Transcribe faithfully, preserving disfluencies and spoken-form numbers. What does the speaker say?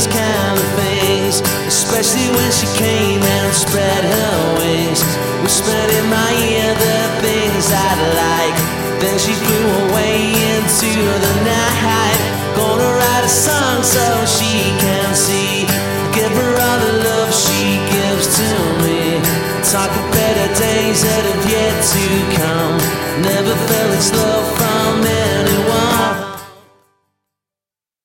those kind of things, especially when she came and spread her wings, whispered in my ear the things I'd like. Then she flew away into the night. Gonna write a song so she can see, give her all the love she gives to me. Talk of better days that have yet to come. Never felt its love from anyone.